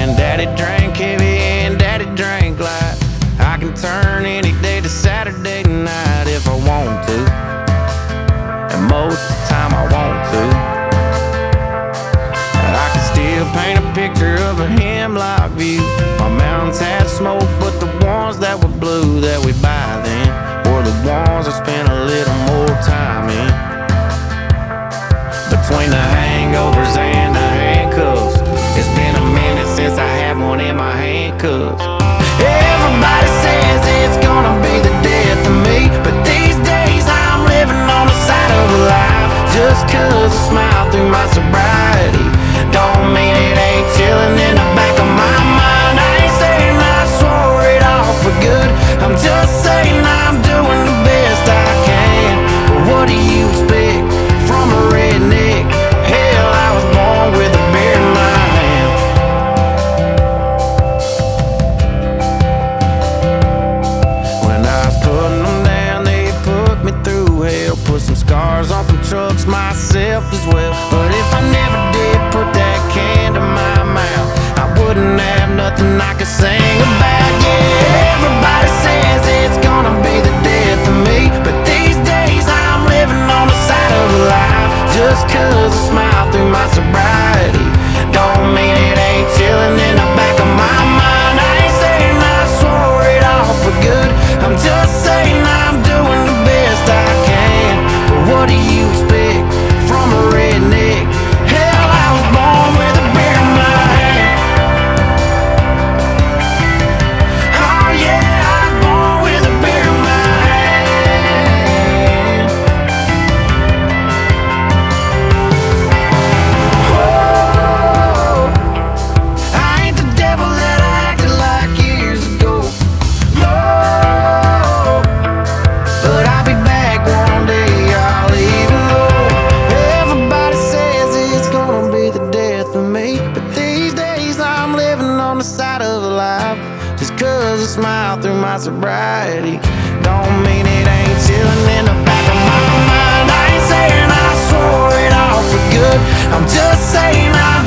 And daddy drank heavy and daddy drank light. I can turn any day to Saturday night if I want to, and most of the time I want to. I can still paint a picture of a hemlock view. My mountains had smoke, but the ones that were blue that we buy then were the ones I spent a little more time in. Between the hangovers and the handcuffs, it's been a minute since I had one in my handcuffs. Everybody says it's gonna be the death of me, but these days I'm living on the side of life. Just cause I smile through my sobriety don't mean it ain't chilling in the back of my mind. I ain't saying I swore it off for good, I'm just saying I'm doing the best I can. But what do you expect from a redneck? Hell, I was born with a beer in my hand. When I was putting them down, they put me through hell. Put some scars on some trucks myself as well. But if I never did put that can to my mouth, I wouldn't have nothing I could sing about. Yeah, everybody says it's gonna be the death of me, but these days I'm living on the side of life. Just cause I smile through my sobriety don't mean it ain't chilling in the back of my mind. I ain't saying I swore it off for good, I'm just saying I'm doing the best I can. But what do you expect from a redneck? Hell, I was born with a beer in my hand. Oh yeah, I was born with a beer in my hand. Oh, I ain't the devil that I acted like years ago. Oh, but I'll be back one day, I'll even know. Everybody says it's gonna be the death of me, but these days I'm living on the side of life. Just cause I smile through my sobriety don't mean it ain't chilling in the back of my mind. I ain't saying I swore it off for good, I'm just saying I